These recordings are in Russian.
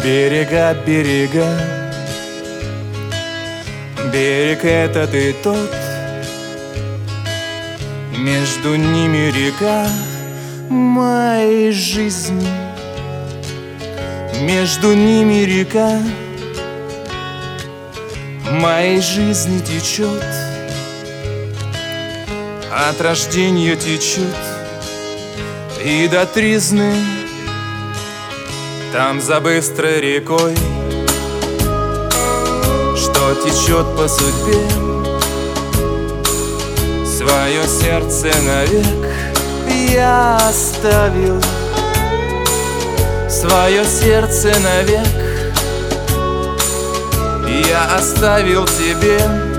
Берега, берега, берег этот и тот, между ними река моей жизни, между ними река моей жизни течет, от рождения течет и до тризны. Там за быстрой рекой, что течет по судьбе, свое сердце навек я оставил, свое сердце навек я оставил тебе.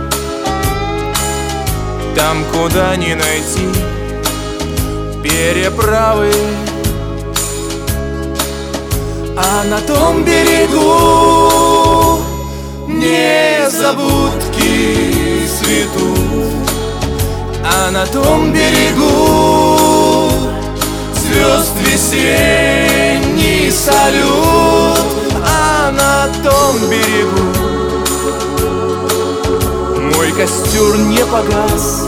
Там, куда не найти переправы, а на том берегу незабудки цветут, а на том берегу звезд весенний салют, а на том берегу мой костер не погас,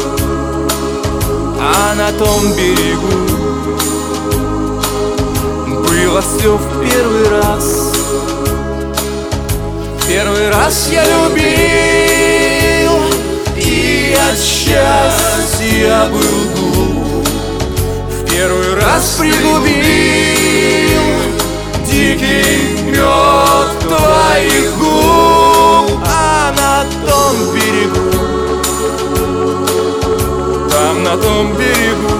а на том берегу было все в первый раз. Первый раз я любил, и от счастья был глуп. В первый раз пригубил дикий мед твоих губ, а на том берегу, там на том берегу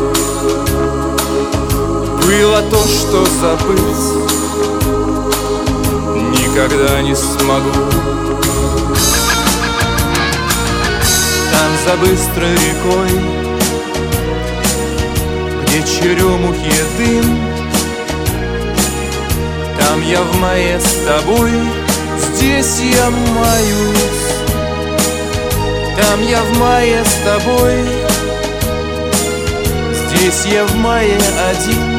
было то, что забыть никогда не смогу. Там за быстрой рекой, где черемухи дым, там я в мае с тобой, здесь я маюсь. Там я в мае с тобой, здесь я в мае один,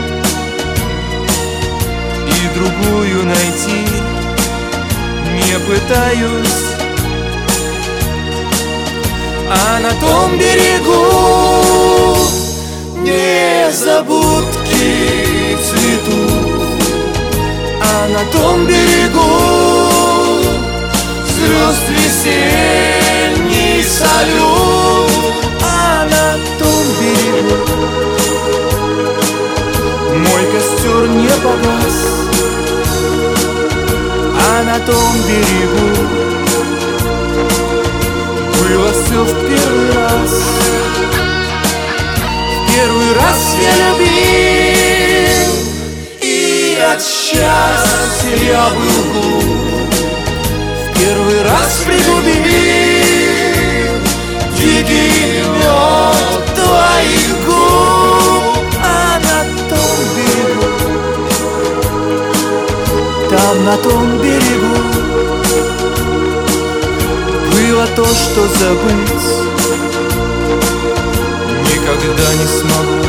и другую найти не пытаюсь. А на том берегу незабудки цветут, а на том берегу звезд весенний салют, а на том берегу мой костер не погас, а на том берегу было все в первый раз. В первый раз я любил, и от счастья был глуп. В первый раз пригубил дикий мед твоих губ, а на том берегу, там на том берегу было то, что забыть никогда не смогу.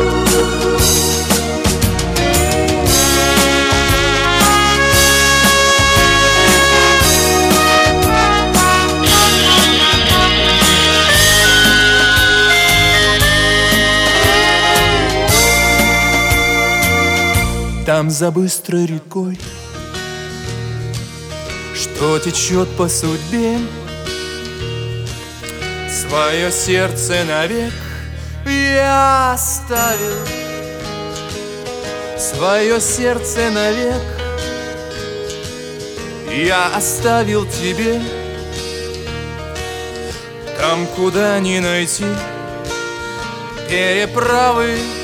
Там за быстрой рекой, что течет по судьбе, свое сердце навек я оставил, свое сердце навек я оставил тебе. Там, куда не найти переправы,